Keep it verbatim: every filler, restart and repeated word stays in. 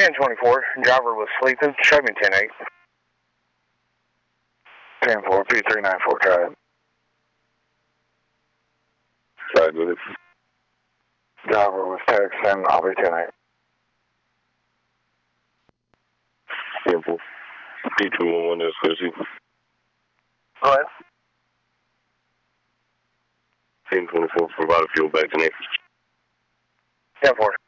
ten twenty-four, driver was sleeping, show me ten eight. ten four, P three nine four, try it. Tried with it. Driver was texting, I'll be ten eight. ten four. P two one one, that's Chrissy. What? ten twenty-four, provide a fuel back to me. ten four.